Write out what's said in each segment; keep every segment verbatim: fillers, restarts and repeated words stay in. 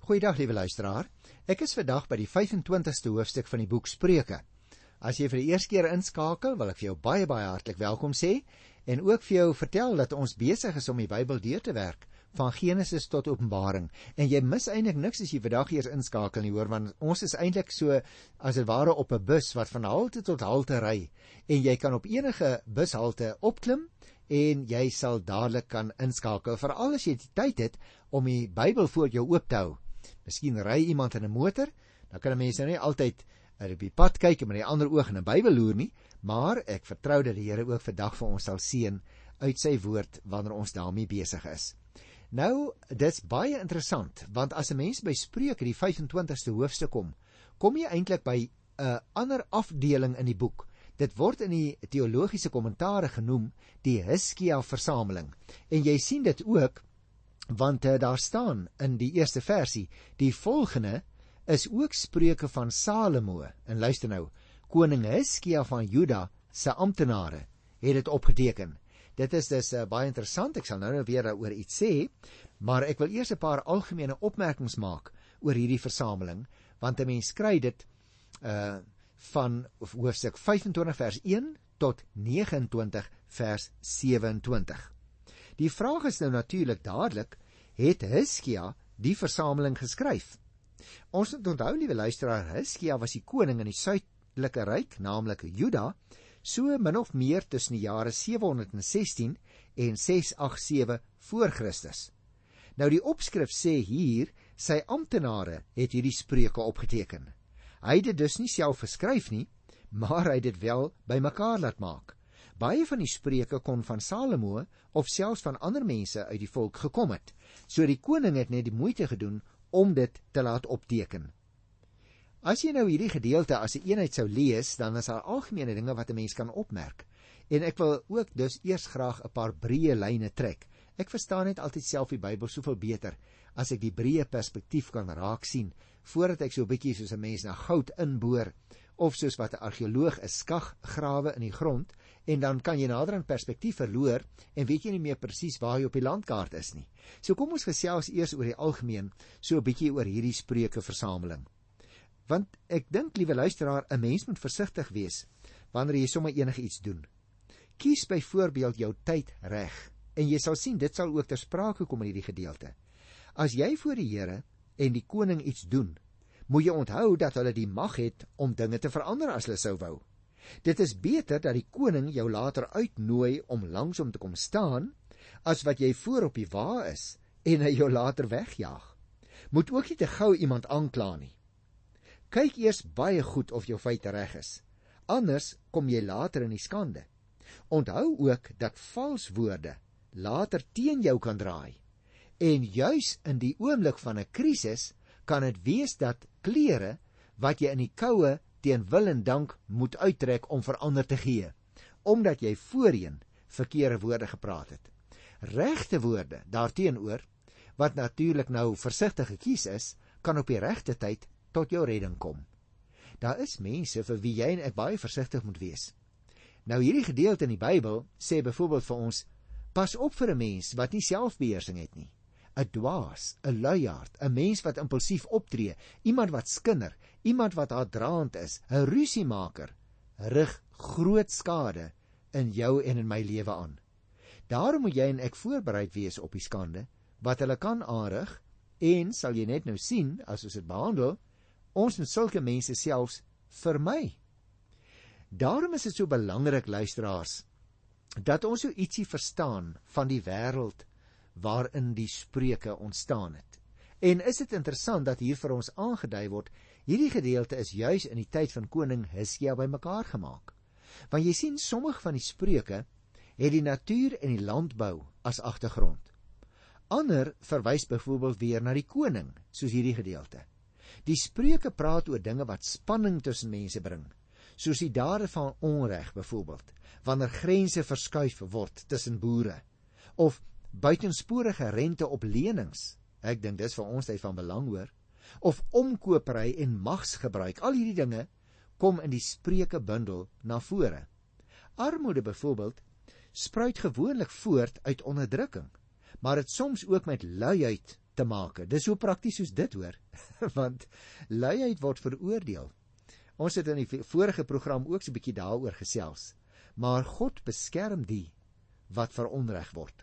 Goeiedag, liewe luisteraar. Ek is vandag by die vyf-en-twintigste hoofstuk van die boek Spreuke. As jy vir die eerste keer inskakel, wil ek vir jou baie, baie hartlik welkom sê, en ook vir jou vertel dat ons besig is om die Bybel deur te werk, van Genesis tot Openbaring. En jy mis eintlik niks as jy vandag eers inskakel nie, hoor, want ons is eintlik so, as het ware op 'n bus, wat van halte tot halte ry, en jy kan op enige bushalte opklim, en jy sal dadelik kan inskakel, veral as jy die tyd het om die Bybel voor jou oop te hou. Miskien ry iemand in 'n motor, dan kan 'n mens nou nie altyd op die pad kyk en met die ander oog in 'n Bybel loer nie, maar ek vertrou dat die Here ook vandag vir ons sal seën uit sy woord wanneer ons daarmee besig is. Nou, dit's baie interessant, want as 'n mens by Spreuke die vyf-en-twintigste hoofstuk kom, kom jy eintlik by 'n ander afdeling in die boek. Dit word in die teologiese kommentare genoem die Hiskia-versameling. En jy sien dit ook, want uh, daar staan in die eerste versie, die volgende is ook Spreuke van Salomo. En luister nou, koning Hiskia van Juda se amptenare het dit opgeteken. Dit is dus uh, baie interessant, ek sal nou nou weer daaroor iets sê, maar ek wil eers 'n paar algemene opmerkings maak oor hierdie versameling, want 'n mens kry dit uh, van hoofstuk vyf-en-twintig vers een tot nege-en-twintig vers sewe-en-twintig. Die vraag is nou natuurlik dadelik, het Hiskia die versameling geskryf? Ons moet onthou, liewe luisteraar, Hiskia was die koning in die suidelike ryk, naamlik Juda, so min of meer tussen die jare sewe-honderd-sestien en ses-agt-sewe voor Christus. Nou die opskrif sê hier, sy amptenare het hierdie spreuke opgeteken. Hy het dit dus nie self geskryf nie, maar hy het dit wel by mekaar laat maak. Baie van die spreuke kon van Salomo of selfs van ander mense uit die volk gekom het, so die koning het net die moeite gedoen om dit te laat opteken. As jy nou hierdie gedeelte as 'n eenheid sou lees, dan is daar algemene dinge wat 'n mens kan opmerk. En ek wil ook dus eers graag 'n paar breë lyne trek. Ek verstaan net altyd self die Bybel soveel beter as ek die breë perspektief kan raak sien, voordat ek so 'n bietjie soos 'n mens na goud inboor, of soos wat 'n argeoloog 'n skag grawe in die grond, en dan kan jy nader aan perspektief verloor, en weet jy nie meer presies waar jy op die landkaart is nie. So kom ons gesels eers oor die algemeen, so 'n bietjie oor hierdie spreuke versameling. Want ek dink, liewe luisteraar, 'n mens moet versigtig wees, wanneer jy sommer enige iets doen. Kies byvoorbeeld jou tyd reg, en jy sal sien, dit sal ook ter sprake kom in hierdie gedeelte. As jy voor die Here en die koning iets doen, moet jy onthou dat hulle die mag het om dinge te verander as hulle sou wou. Dit is beter dat die koning jou later uitnooi om langs hom te kom staan, as wat jy voor op die wa is en hy jou later wegjaag. Moet ook nie te gou iemand aankla nie. Kyk eers baie goed of jou feite reg is, anders kom jy later in die skande. Onthou ook dat vals woorde later teen jou kan draai, en juis in die oomblik van 'n krisis kan dit wees dat klere wat jy in die koue teen wil en dank moet uittrek om verander te gee, omdat jy voorheen verkeerde woorde gepraat het. Regte woorde daarteenoor, wat natuurlik nou versigtig gekies is, kan op die regte tyd tot jou redding kom. Daar is mense vir wie jy en ek baie versigtig moet wees. Nou hierdie gedeelte in die Bybel sê byvoorbeeld vir ons, pas op vir 'n mens wat nie selfbeheersing het nie. 'n Dwaas, 'n luiaard, 'n mens wat impulsief optree, iemand wat skinder, iemand wat haatdraand is, 'n rusiemaker, rig groot skade in jou en in my lewe aan. Daarom moet jy en ek voorbereid wees op die skande wat hulle kan aanrig, en sal jy net nou sien, as ons dit behandel, ons moet sulke mense selfs vermy. Daarom is dit so belangrik, luisteraars, dat ons so ietsie verstaan van die wêreld waarin die spreuke ontstaan het. En is dit interessant dat hier vir ons aangedui word, hierdie gedeelte is juis in die tyd van koning Hiskia bymekaar gemaak. Want jy sien, sommige van die spreuke het die natuur en die landbou as agtergrond. Ander verwys byvoorbeeld weer na die koning, soos hierdie gedeelte. Die spreuke praat oor dinge wat spanning tussen mense bring, soos die dade van onreg byvoorbeeld, wanneer grense verskuif word tussen boere, of buitensporige rente op lenings, ek dink dis vir ons tyd van belang hoor, of omkopery en magsgebruik, al hierdie dinge kom in die spreuke bundel na vore. Armoede byvoorbeeld spruit gewoonlik voort uit onderdrukking, maar het soms ook met luiheid te maak. Dis so prakties soos dit, hoor. Want luiheid word veroordeel. Ons het in die vorige program ook so 'n bietjie daaroor gesels. Maar God beskerm die wat veronreg word.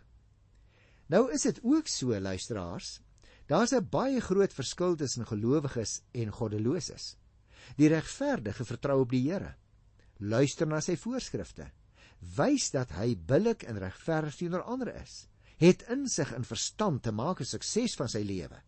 Nou is dit ook so, luisteraars, daar's 'n baie groot verskil tussen gelowiges en goddeloses. Die regverdige vertrou op die Here, luister na sy voorskrifte, wys dat hy billik en regverdig teenoor ander is, het insig en verstand te maak 'n sukses van sy lewe.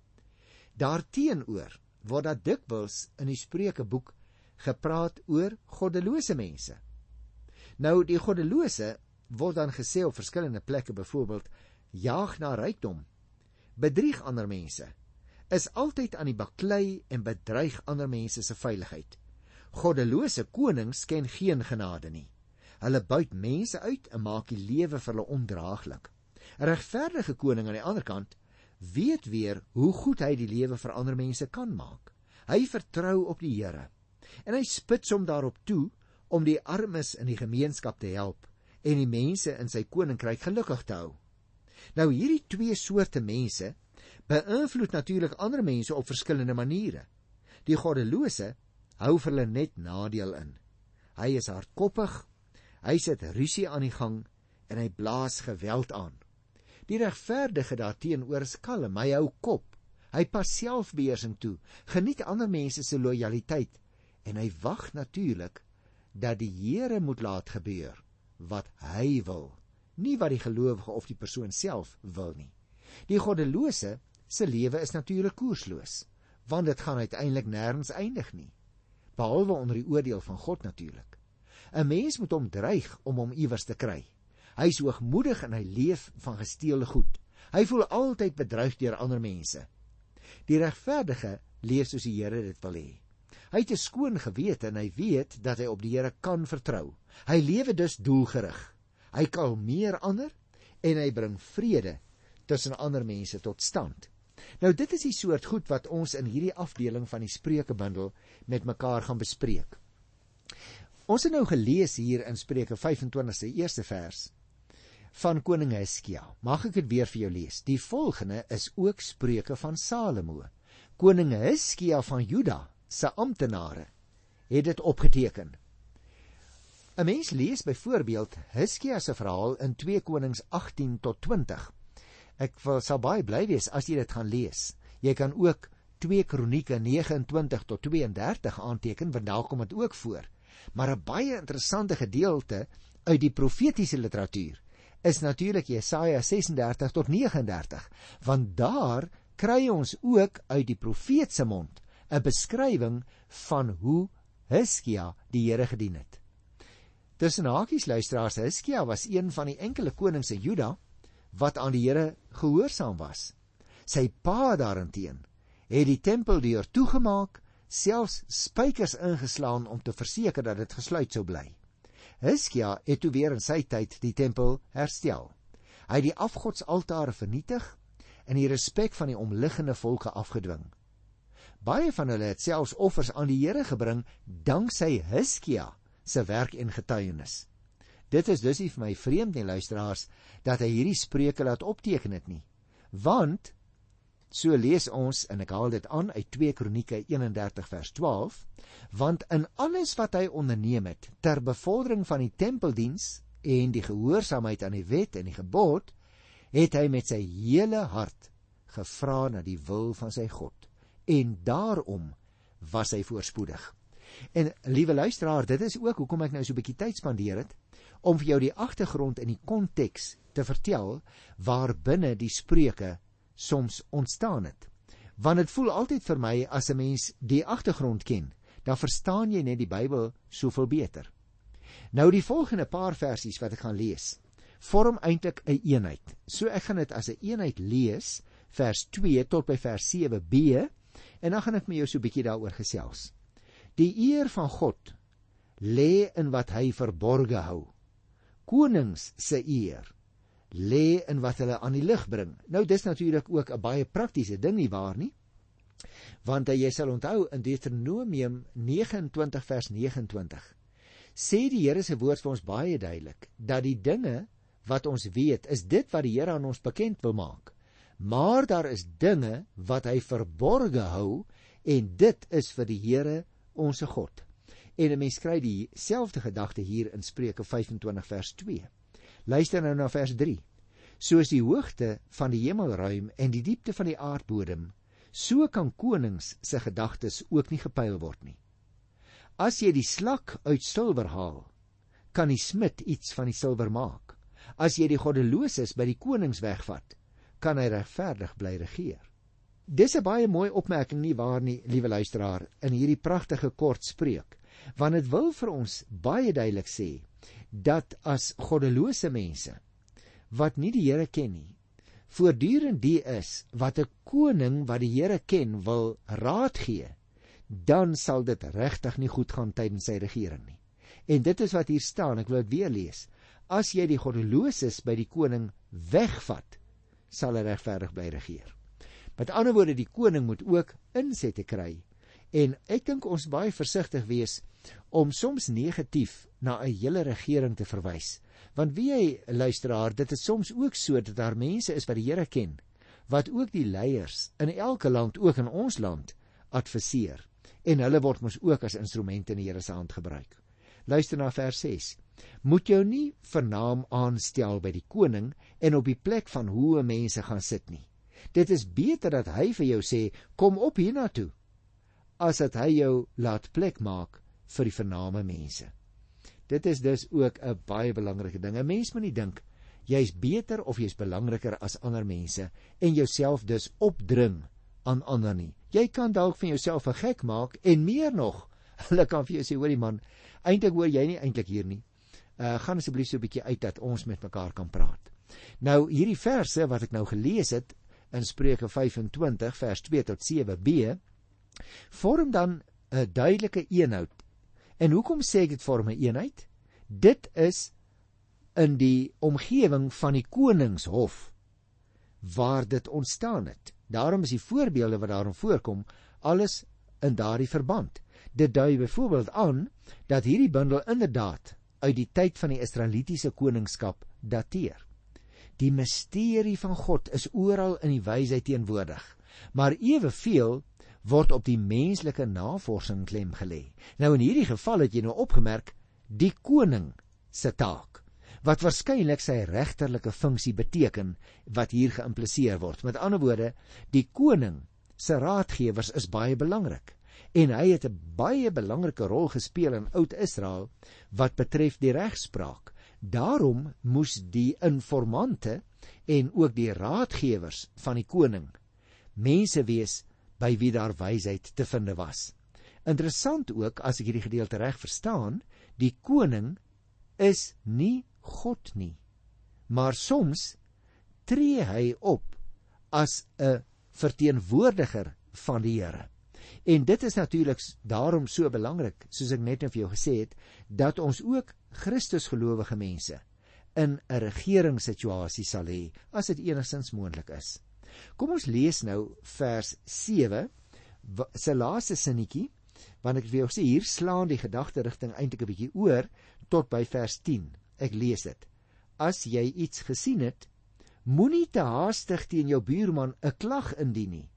Daarteenoor word dat dikwels in die Spreukeboek gepraat oor goddelose mense. Nou, die goddelose word dan gesê op verskillende plekke, byvoorbeeld, jaag na rykdom, bedrieg ander mense, is altyd aan die baklei en bedreig ander mense se veiligheid. Goddelose konings ken geen genade nie. Hulle buit mense uit en maak die lewe vir hulle ondraaglik. 'n Regverdige koning aan die ander kant weet weer hoe goed hy die lewe vir ander mense kan maak. Hy vertrou op die Here en hy spits hom daarop toe om die armes in die gemeenskap te help en die mense in sy koninkryk gelukkig te hou. Nou, hierdie twee soorte mense beïnvloed natuurlik ander mense op verskillende maniere. Die goddelose hou vir hulle net nadeel in. Hy is hardkoppig, hy sit rusie aan die gang en hy blaas geweld aan. Die regverdige daarteenoor is kalm, hy hou kop, hy pas selfbeheersing toe, geniet ander mense se lojaliteit en hy wag natuurlik dat die Here moet laat gebeur wat hy wil, nie wat die gelowige of die persoon self wil nie. Die goddelose se lewe is natuurlik koersloos, want dit gaan uiteindelik nêrens eindig nie, behalwe onder die oordeel van God natuurlik. 'n Mens moet hom dreig om hom iewers te kry. Hy is hoogmoedig en hy leef van gesteelde goed. Hy voel altyd bedreig deur ander mense. Die regverdige leef soos die Here dit wil hê. Hy het 'n skoon gewete en hy weet dat hy op die Here kan vertrou. Hy lewe dus doelgerig. Hy kalmeer ander en hy bring vrede tussen ander mense tot stand. Nou, dit is die soort goed wat ons in hierdie afdeling van die Spreukebundel met mekaar gaan bespreek. Ons het nou gelees hier in Spreuke vyf-en-twintig se eerste vers van koning Hiskia. Mag ek dit weer vir jou lees? Die volgende is ook Spreuke van Salomo. Koning Hiskia van Juda se amptenare het dit opgeteken. 'n Mens lees byvoorbeeld Hiskia se verhaal in twee Konings agttien tot twintig. Ek sal baie bly wees as jy dit gaan lees. Jy kan ook twee Kronieke negenentwintig tot tweeëndertig aanteken, want daar kom dit ook voor. Maar 'n baie interessante gedeelte uit die profetiese literatuur is natuurlik Jesaja sessendertig tot negenendertig, want daar kry ons ook uit die profeet se mond 'n beskrywing van hoe Hiskia die Here gedien het. Tussen hakies, luisteraars, Hiskia was een van die enkele konings in Juda wat aan die Here gehoorsaam was. Sy pa daarenteen het die tempeldeur toegemaak, selfs spykers ingeslaan om te verseker dat dit gesluit sou bly. Hiskia het toe weer in sy tyd die tempel herstel. Hy het die afgodsaltare vernietig en die respek van die omliggende volke afgedwing. Baie van hulle het selfs offers aan die Here gebring danksy Hiskia se werk en getuienis. Dit is dus nie vir my vreemd nie, luisteraars, dat hy hierdie spreuke laat opteken het nie. Want, so lees ons, en ek haal dit aan uit twee Kronieke eenendertig vers twaalf, want in alles wat hy onderneem het, ter bevordering van die tempeldiens en die gehoorsaamheid aan die wet en die gebod, het hy met sy hele hart gevra na die wil van sy God. En daarom was hy voorspoedig. En, liewe luisteraar, dit is ook hoekom ek nou so 'n bietjie tyd spandeer het, om vir jou die agtergrond en die konteks te vertel, waar binne die spreuke soms ontstaan het. Want dit voel altyd vir my, as 'n mens die agtergrond ken, dan verstaan jy net die Bybel soveel beter. Nou, die volgende paar versies wat ek gaan lees, vorm eintlik 'n eenheid. So ek gaan dit as 'n eenheid lees, vers twee tot by vers sewe b, en dan gaan ek met jou so 'n bietjie daaroor gesels. Die eer van God lê in wat hy verborge hou. Konings se eer lê in wat hulle aan die lig bring. Nou, dis natuurlik ook 'n baie praktiese ding, nie waar nie? Want jy sal onthou in Deuteronomium negenentwintig vers negenentwintig sê die Here se woord vir ons baie duidelik dat die dinge wat ons weet is dit wat die Here aan ons bekend wil maak. maar daar is dinge wat hy verborge hou, en dit is vir die Here onse God. En 'n mens kry dieselfde gedagte hier in Spreuke vyfentwintig vers twee. Luister nou na vers drie. Soos die hoogte van die hemelruim en die diepte van die aardbodem, so kan konings se gedagtes ook nie gepyl word nie. As jy die slak uit silwer haal, kan die smid iets van die silwer maak. As jy die goddeloses by die konings wegvat, kan hy regverdig bly regeer. Dis 'n baie mooi opmerking nie waar nie, liewe luisteraar, in hierdie pragtige kort spreuk, want dit wil vir ons baie duidelik sê, dat as goddelose mense, wat nie die Here ken nie, voortdurend die is, wat 'n koning wat die Here ken wil raad gee, dan sal dit regtig nie goed gaan tydens sy regering nie. En dit is wat hier staan, ek wil dit weer lees. As jy die goddeloses by die koning wegvat, sal hy regverdig bly regeer. Met ander woorde, die koning moet ook insette kry. En ek dink ons baie versigtig wees om soms negatief na 'n hele regering te verwys. Want wie jy, luisteraar, dit is soms ook so dat daar mense is wat die Here ken, wat ook die leiers in elke land, ook in ons land, adviseer. En hulle word mos ook as instrumente in die Here se hand gebruik. Luister na vers ses. Moet jou nie vernaam aanstel by die koning en op die plek van hoë mense gaan sit nie. Dit is beter dat hy vir jou sê, kom op hiernatoe, as dat hy jou laat plek maak vir die vername mense. Dit is dus ook 'n baie belangrike ding. 'n Mens moet nie dink, jy is beter of jy is belangriker as ander mense, en jouself dus opdring aan ander nie. Jy kan dalk van jouself 'n gek maak, en meer nog, hulle kan vir jou sê, hoorie man, eintlik hoor jy nie eintlik hier nie. Uh, gaan asseblief so 'n bietjie uit dat ons met mekaar kan praat. Nou, hierdie verse wat ek nou gelees het, in Spreuke vyfentwintig, vers twee tot sewe b, vorm dan 'n duidelike eenheid. En hoekom sê ek dit vorm 'n eenheid? Dit is in die omgewing van die koningshof waar dit ontstaan het. Daarom is die voorbeelde wat daarin voorkom, alles in daardie verband. Dit dui byvoorbeeld aan dat hierdie bundel inderdaad uit die tyd van die Israelitiese koningskap dateer. Die misterie van God is oral in die wysheid teenwoordig, maar eweveel word op die menslike navorsing klem gelê. Nou in hierdie geval het jy nou opgemerk, die koning se taak, wat waarskynlik sy regterlike funksie beteken, wat hier geïmpliseer word. Met ander woorde, die koning se raadgewers is baie belangrik, en hy het 'n baie belangrike rol gespeel in Oud-Israel, wat betref die regspraak. Daarom moes die informante en ook die raadgewers van die koning mense wees by wie daar wysheid te vind was. Interessant ook, as ek hierdie gedeelte reg verstaan, die koning is nie God nie, maar soms tree hy op as 'n verteenwoordiger van die Here. En dit is natuurlik daarom so belangrik, soos ek net nou vir jou gesê het, dat ons ook Christusgelowige mense in 'n regeringssituasie sal hê, as dit enigstens moontlik is. Kom ons lees nou vers sewe, se laaste sinnetjie, want ek wil jou sê, hier slaan die gedagte rigting eintlik 'n bietjie oor tot by vers tien. Ek lees dit. As jy iets gesien het, moenie te haastig teen jou buurman 'n klag indien nie.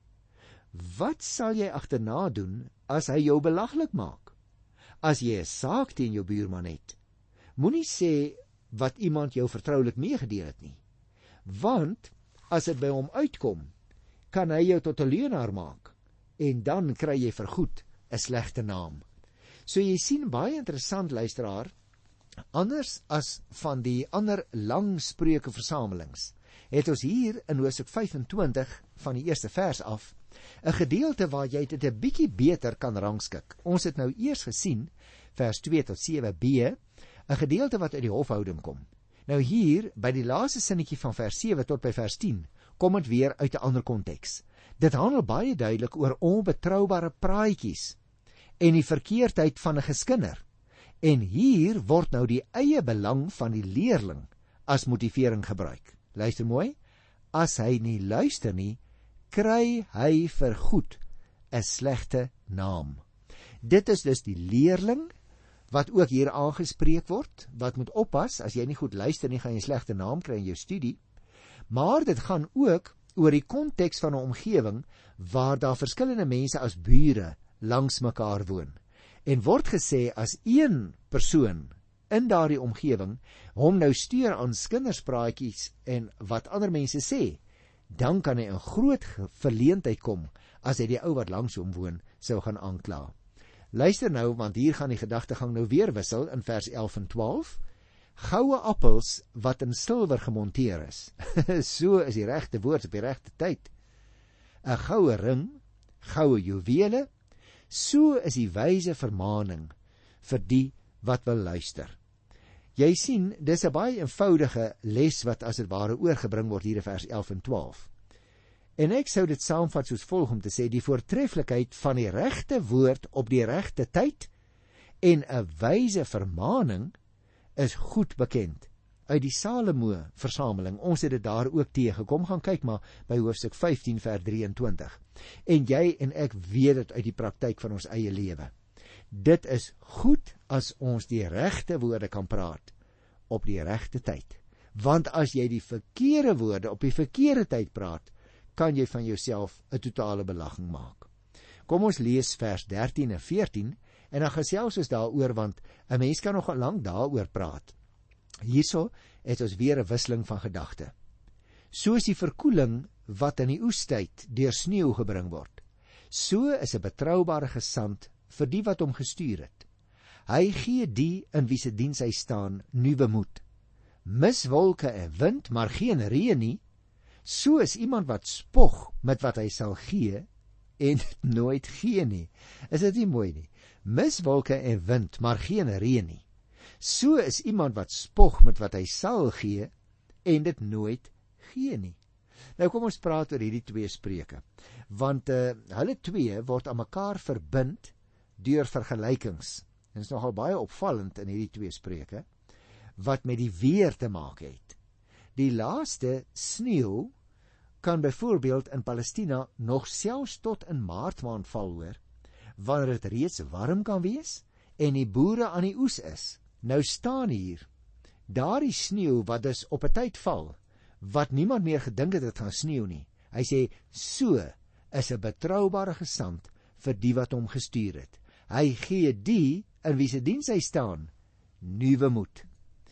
Wat sal jy agterna doen as hy jou belaglik maak? As jy 'n saak teen jou buurman het, moenie sê wat iemand jou vertroulik meegedeel het nie. Want as dit by hom uitkom, kan hy jou tot 'n leienaar maak, en dan kry jy vergoed 'n slegte naam. So jy sien, baie interessant, luisteraar, anders as van die ander lang spreuke versamelings, het ons hier in Hoofstuk vyfentwintig van die eerste vers af 'n gedeelte waar jy dit 'n bietjie beter kan rangskik. Ons het nou eers gesien, vers twee tot sewe b, 'n gedeelte wat uit die hofhouding kom. Nou hier, by die laaste sinnetjie van vers sewe tot by vers tien, kom dit weer uit 'n ander konteks. Dit handel baie duidelik oor onbetroubare praatjies en die verkeerdheid van 'n geskinder. En hier word nou die eie belang van die leerling as motivering gebruik. Luister mooi, as hy nie luister nie, kry hy vergoed 'n slegte naam. Dit is dus die leerling wat ook hier aangespreek word, wat moet oppas, as jy nie goed luister nie, gaan jy 'n slegte naam kry in jou studie. Maar dit gaan ook oor die konteks van 'n omgewing waar daar verskillende mense as bure langs mekaar woon. En word gesê as een persoon in daardie omgewing hom nou stuur aan kinderspraatjies en wat ander mense sê, dan kan hy in groot verleentheid kom as hy die ou wat langs hom woon sou gaan aankla. Luister nou, want hier gaan die gedagtegang nou weer wissel in vers elf en twaalf. Goue appels wat in silwer gemonteer is. So is die regte woord op die regte tyd. 'n Goue ring, goue juwele, so is die wyse vermaaning vir die wat wil luister. Jy sien, dis 'n baie eenvoudige les wat as dit ware oorgebring word hier in vers elf en twaalf. En ek sou dit saamvat soos volg om te sê, die voortreffelikheid van die regte woord op die regte tyd en 'n wyse vermaaning is goed bekend uit die Salomo versameling. Ons het dit daar ook teëgekom, gaan kyk maar by hoofstuk vyftien vers drieëntwintig. En jy en ek weet dit uit die praktyk van ons eie lewe. Dit is goed as ons die regte woorde kan praat op die regte tyd. Want as jy die verkeerde woorde op die verkeerde tyd praat, kan jy van jouself 'n totale belaging maak. Kom ons lees vers dertien en veertien en dan gesels ons daaroor, want 'n mens kan nog lank daaroor praat. Hierso het ons weer 'n wisseling van gedagte. Soos die verkoeling wat in die oestyd deur sneeu gebring word, so is 'n betroubare gesant vir die wat hom gestuur het. Hy gee die in wie se diens hy staan nuwe moed. Miswolke en wind, maar geen reën nie. So is iemand wat spog met wat hy sal gee en nooit gee nie. Is dit nie mooi nie? Miswolke en wind, maar geen reën nie. So is iemand wat spog met wat hy sal gee en dit nooit gee nie. Nou kom ons praat oor hierdie twee spreuke, want uh, hulle twee word aan mekaar verbind deur vergelykings. Dit is nogal baie opvallend in hierdie twee spreuke wat met die weer te maak het. Die laaste sneeu kan byvoorbeeld in Palestina nog selfs tot in Maart maand val, hoor, wanneer dit reeds warm kan wees en die boere aan die oes is. Nou staan hier, daardie sneeu wat dus op 'n tyd val, wat niemand meer gedink het dit gaan sneeu nie. Hy sê, so is 'n betroubare gesant vir die wat hom gestuur het. Hy gee die in wie se diens hy staan nuwe moed.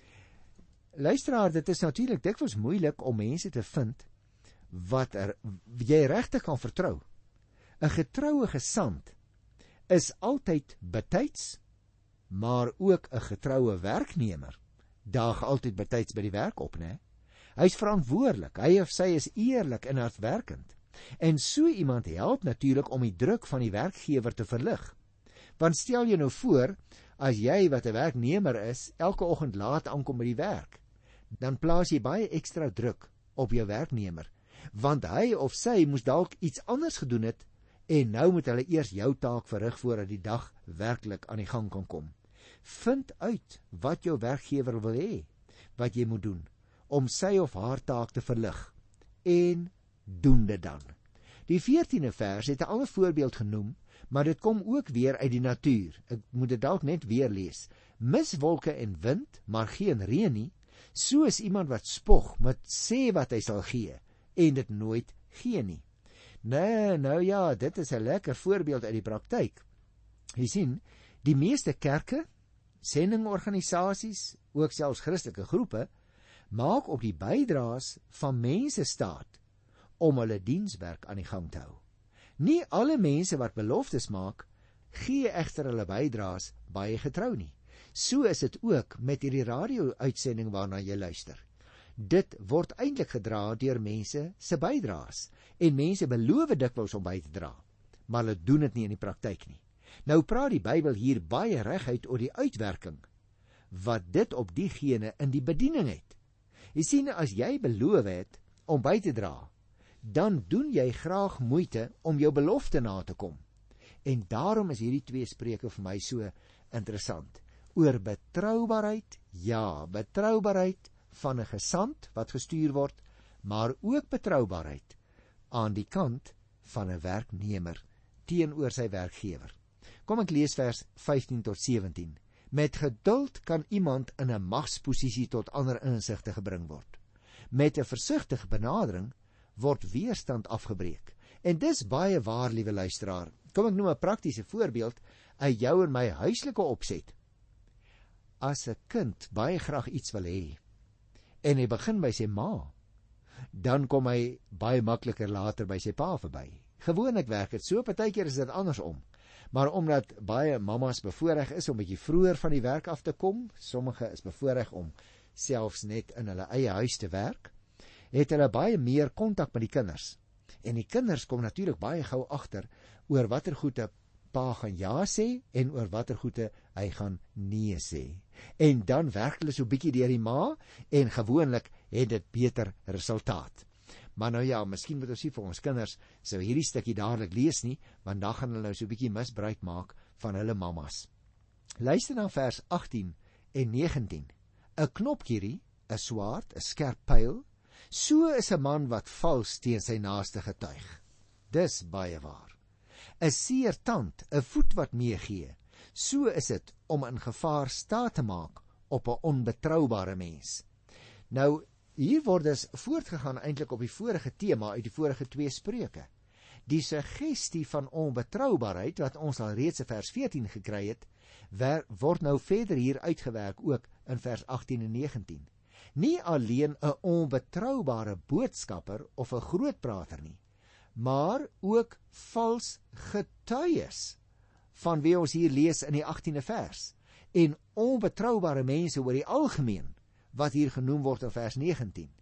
Luisteraar, dit is natuurlik dikwels moeilik om mense te vind wat er, jy regtig kan vertrou. 'n Getroue gesant is altyd betyds, maar ook 'n getroue werknemer daag altyd betyds by die werk op, né? Hy is verantwoordelik, hy of sy is eerlik en hardwerkend. En so iemand help natuurlik om die druk van die werkgewer te verlig. Want stel jy nou voor, as jy wat 'n werknemer is, elke oggend laat aankom by die werk, dan plaas jy baie ekstra druk op jou werknemer, want hy of sy moes dalk iets anders gedoen het, en nou moet hulle eers jou taak verrig voordat die dag werklik aan die gang kan kom. Vind uit wat jou werkgewer wil hê, wat jy moet doen, om sy of haar taak te verlig, en doen dit dan. Die veertiende vers het 'n ander voorbeeld genoem, maar dit kom ook weer uit die natuur. Ek moet dit dalk net weer lees. Miswolke en wind, maar geen reën nie, so is iemand wat spog met sê wat hy sal gee, en dit nooit gee nie. Nee, nou ja, dit is 'n lekker voorbeeld uit die praktyk. Jy sien, die meeste kerke, sendingorganisasies, ook selfs Christelike groepe, maak op die bydraes van mense staat om hulle dienswerk aan die gang te hou. Nie alle mense wat beloftes maak, gee egter hulle bydraes baie getrou nie. So is dit ook met hierdie radio-uitsending waarna jy luister. Dit word eintlik gedra deur mense se bydraes, en mense beloof dikwels om by te dra, maar hulle doen dit nie in die praktyk nie. Nou praat die Bybel hier baie reguit oor die uitwerking wat dit op diegene in die bediening het. Jy sien, as jy beloof het om by te dra, dan doen jy graag moeite om jou belofte na te kom. En daarom is hierdie twee spreuke vir my so interessant. Oor betroubaarheid, ja, betroubaarheid van 'n gesant wat gestuur word, maar ook betroubaarheid aan die kant van 'n werknemer teenoor sy werkgewer. Kom ek lees vers vyftien tot sewentien. Met geduld kan iemand in 'n magsposisie tot ander insigte gebring word. Met 'n versigtige benadering word weerstand afgebreek. En dis baie waar, liewe luisteraar. Kom ek noem 'n praktiese voorbeeld uit jou en my huislike opset. As 'n kind baie graag iets wil hê en hy begin by sy ma, dan kom hy baie makliker later by sy pa verby. Gewoonlik werk dit so, partykeer is dit andersom. Maar omdat baie mamas bevoorreg is om bietjie vroeër van die werk af te kom, sommige is bevoorreg om selfs net in hulle eie huis te werk, het hulle baie meer kontak met die kinders. En die kinders kom natuurlik baie gou agter oor watter goede pa gaan ja sê en oor watter goede hy gaan nee sê. En dan werk hulle so bietjie deur die ma en gewoonlik het dit beter resultaat. Maar nou ja, miskien moet ons nie vir ons kinders so hierdie stukkie dadelik lees nie, want dan gaan hulle nou so bietjie misbruik maak van hulle mammas. Luister na vers agttien en negentien. 'n Knopkierie, 'n swaard, 'n skerp pyl, so is 'n man wat vals teen sy naaste getuig. Dis baie waar. 'n Seer tand, 'n voet wat meegee, so is dit om in gevaar staat te maak op 'n onbetroubare mens. Nou, hier word dus voortgegaan eintlik op die vorige tema uit die vorige twee spreuke. Die suggestie van onbetroubaarheid wat ons al reeds in vers veertien gekry het, word nou verder hier uitgewerk ook in vers agttien en negentien. Nie alleen 'n onbetroubare boodskapper of 'n grootprater nie, maar ook vals getuies, van wie ons hier lees in die agtiende vers, en onbetroubare mense oor die algemeen, wat hier genoem word in vers negentien.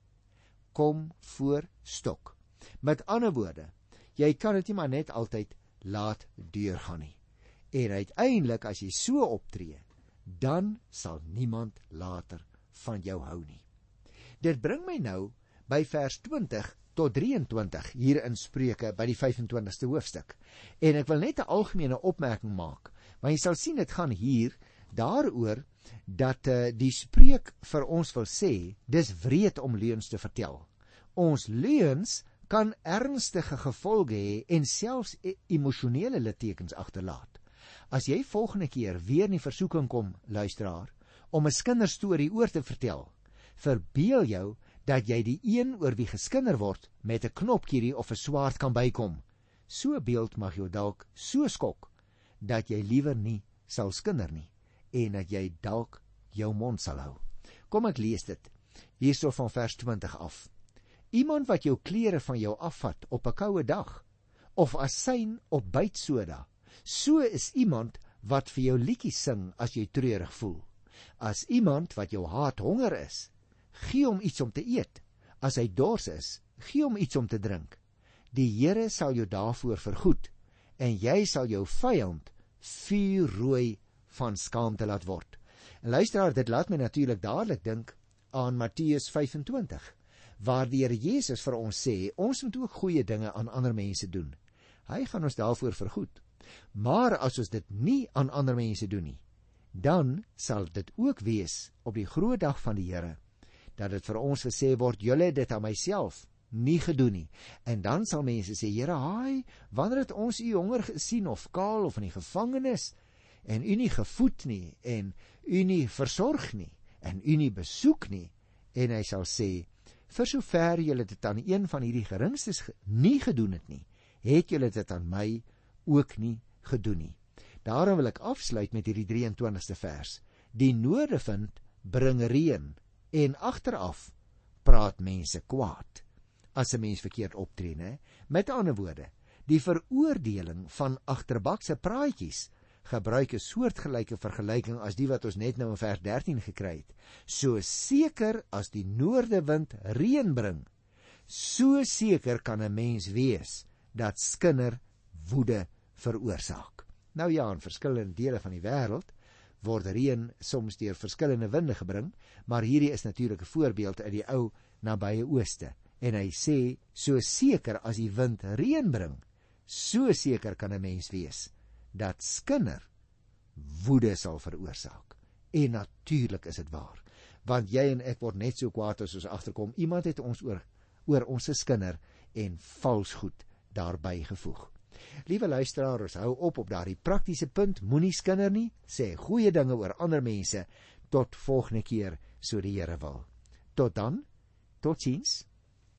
Kom voor stok. Met ander woorde, jy kan dit nie maar net altyd laat deurgaan nie. En uiteindelik, as jy so optree, dan sal niemand later van jou hou nie. Dit bring my nou by vers twintig tot drieëntwintig hier in Spreuke by die vyf en twintigste hoofstuk. En ek wil net 'n algemene opmerking maak, want jy sal sien dit gaan hier daaroor dat uh, die spreuk vir ons wil sê, dis wreed om leuns te vertel. Ons leuns kan ernstige gevolge hê en selfs emosionele littekens agterlaat. As jy volgende keer weer in die versoeking kom, luisteraar, om 'n kinderstorie oor te vertel, verbeel jou dat jy die een oor wie geskinder word met 'n knopkierie of 'n swaard kan bykom. So beeld mag jou dalk so skok dat jy liewer nie sal skinder nie en dat jy dalk jou mond sal hou. Kom ek lees dit hierso van vers twintig af. Iemand wat jou klere van jou afvat op 'n koue dag of asyn op bytsoda, so is iemand wat vir jou liedjies sing as jy treurig voel. As iemand wat jou haat honger is, gee hom iets om te eet. As hy dors is, gee hom iets om te drink. Die Here sal jou daarvoor vergoed en jy sal jou vyand vuurrooi van skaamte laat word. En luisteraar, dit laat my natuurlik dadelik dink aan Matteus vyf en twintig, waar die Here Jesus vir ons sê, ons moet ook goeie dinge aan ander mense doen. Hy gaan ons daarvoor vergoed. Maar as ons dit nie aan ander mense doen nie, dan sal dit ook wees op die groot dag van die Here, dat dit vir ons gesê word, julle het dit aan myself nie gedoen nie. En dan sal mense sê, Here, haai, wanneer het ons u honger gesien of kaal of in die gevangenis en u nie gevoed nie en u nie versorg nie en u nie besoek nie? En hy sal sê, vir sover julle dit aan een van hierdie geringstes nie gedoen het nie, het julle dit aan my ook nie gedoen nie. Daarom wil ek afsluit met hierdie drieëntwintigste vers. Die noordewind bring reën en agteraf praat mense kwaad as 'n mens verkeerd optree, né? Met ander woorde, die veroordeling van agterbakse praatjies gebruik 'n soortgelyke vergelyking as die wat ons net nou in vers dertien gekry het. So seker as die noordewind reën bring, so seker kan 'n mens wees dat skinder woede veroorsaak. Nou ja, in verskillende dele van die wêreld word reën soms deur verskillende winde gebring, maar hierdie is natuurlik 'n voorbeeld uit die ou nabye ooste. En hy sê, so seker as die wind reën bring, so seker kan 'n mens wees dat skinder woede sal veroorsaak. En natuurlik is dit waar, want jy en ek word net so kwaad as ons agterkom, iemand het ons oor, oor ons skinder en vals goed daarby gevoeg. Liewe luisteraars, hou op op daardie praktiese punt, moenie skinder nie, sê goeie dinge oor ander mense, tot volgende keer, so die Here wil. Tot dan, totsiens.